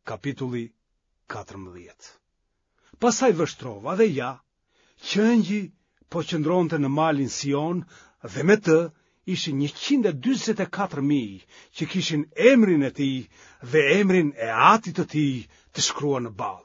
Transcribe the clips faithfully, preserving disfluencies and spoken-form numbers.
Kapitulli katërmbëdhjetë. Pasaj vështrova dhe ja, qëngji po qëndronte në malin Sion dhe me të ishin njëqind e dyzet e katër mijë që kishin emrin e tij dhe emrin e atit të tij të shkruar në ball.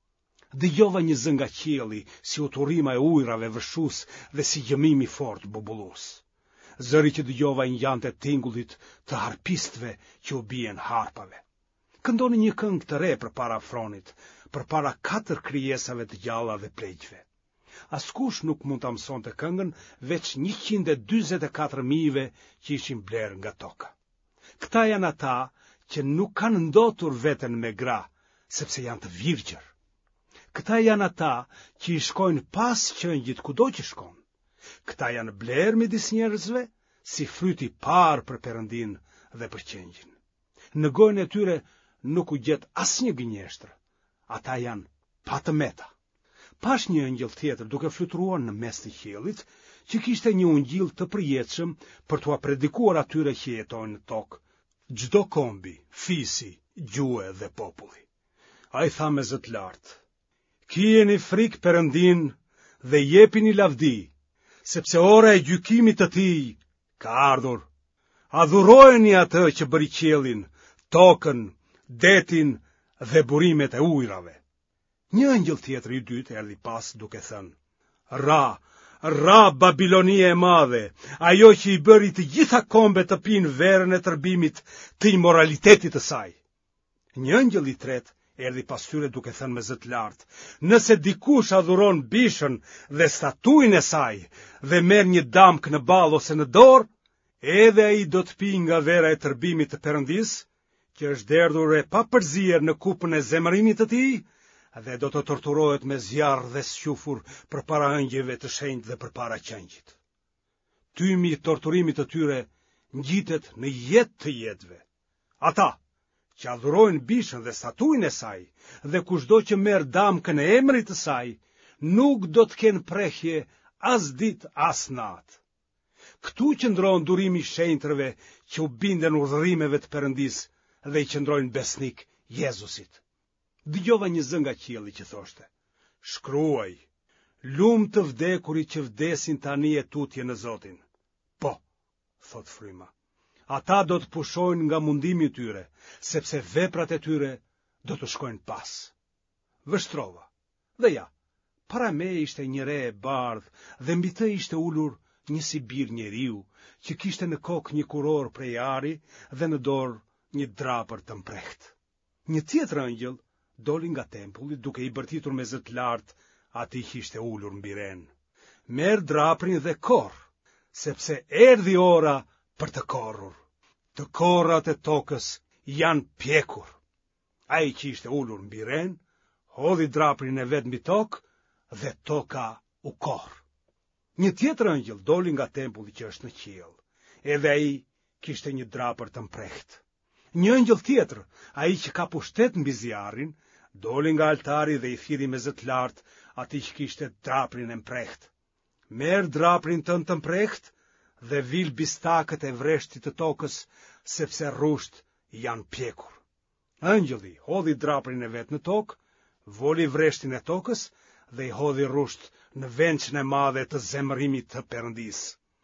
Dëgjova një zë nga qielli, si uturima e ujrave vëshus dhe si gjëmimi fort bubullus. Zëri që dëgjova i ngjante tingullit të harpistëve që u bien harpave. Këndoni një këngë të re përpara afronit, përpara katër krijesave të gjalla dhe pleqve. Askush nuk mund ta mësonte këngën veç njëqind e dyzet e katër mijëve që ishin blerë nga toka. Këta janë ata që nuk kanë ndotur veten me gra, sepse janë të virgjër. Këta janë ata që i shkojnë pas qëngjit kudo që shkon. Këta janë blerë midis njerëzve, si fryti i parë për Perëndin dhe për qëngjin. Në gojën e tyre nuk u gjet asnjë gënjeshtër. Ata janë pa të meta. Pash një angjëll tjetër duke fluturuar në mes të qiellit, që kishte një ungjill të përjetshëm për t'ua predikuar atyre që jetojnë në tokë, çdo kombi, fisi, gjuhë dhe populli. Ai tha me zë të lartë: Kijeni frikë Perëndin dhe jepini lavdi, sepse ora e gjykimit të tij ka ardhur. Adhurojeni atë që bëri qiellin, tokën, detin dhe burimet e ujrave. Një angjëll tjetër i dytë erdhi pas duke thënë: Ra, ra Babilonia e madhe, ajo që i bëri të gjitha kombet të pinë verën e tërbimit të imoralitetit të saj. Një angjëll i tretë erdhi pas tyre duke thënë me zë të lartë: Nëse dikush adhuron bishën dhe statuin e saj dhe merr një damk në ball ose në dorë, edhe ai do të pijë nga vera e tërbimit të Perëndis, që është derdhur e papërzier në kupën e zemërimit të tij, dhe do të torturohet me zjarr dhe squfur përpara ëngjëve të shenjtë dhe përpara qëngjit. Tymi i torturimit të tyre ngjitet në jetë të jetëve. Ata që adhurojnë bishën dhe statuin e saj, dhe kushdo që merr damkën e emrit të saj, nuk do të kenë prehje as ditë as natë. Këtu qëndron durimi i shenjtërve që u binden urdhërimeve të Perëndis dhe i qëndrojnë besnik Jezusit. Dëgjova një zë nga qielli që thoshte: Shkruaj, lumë të vdekurit që vdesin tani e tutje në Zotin. Po, thot fryma, ata do të pushojnë nga mundimi i tyre, sepse veprat e tyre do të shkojnë pas. Vështrova, dhe ja, para me ishte një re e bardhë, dhe mbi të ishte ulur një si bir njeriu, që kishte në kokë një kuror prej ari dhe në dorë një drapër të mprehtë. Një tjetër angjëll doli nga tempulli duke i bërtitur me zë të lartë atij që ishte ulur mbi ren. Merr draprin dhe korr, sepse erdhi ora për të korrur. Të korrat e tokës janë pjekur. Ai që ishte ulur mbi ren hodhi draprin e vet mbi tokë dhe toka u korr. Një tjetër angjëll doli nga tempulli që është në qiell, edhe ai kishte një drapër të mprehtë. Një angjëll tjetër, ai që ka pushtet mbi zjarrin, doli nga altari dhe i thiri me zë të lartë atij që kishte draprin e mprehtë. Merr draprin tënd të mprehtë dhe vil bistakët e vreshtit të tokës, sepse rrusht janë pjekur. Angjëlli hodhi draprin e vet në tokë, voli vreshtin e tokës dhe i hodhi rrusht në vençën e madhe të zemërimit të Perëndis.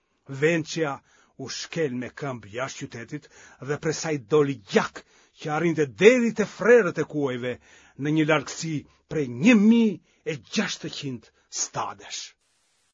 Vençja u shkel me këmbë jashtë qytetit dhe prej saj doli gjak që arrinte deri te frerët e kuajve në një largësi prej një mijë e gjashtëqind stadesh.